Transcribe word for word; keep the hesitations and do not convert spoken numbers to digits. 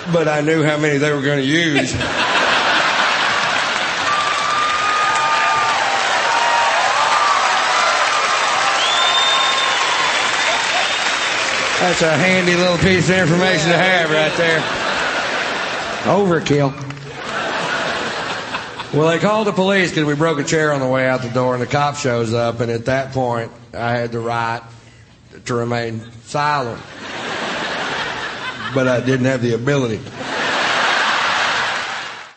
but I knew how many they were going to use. That's a handy little piece of information to have right there. Overkill. Well, they called the police because we broke a chair on the way out the door, and the cop shows up, and at that point, I had the right to remain silent. But I didn't have the ability.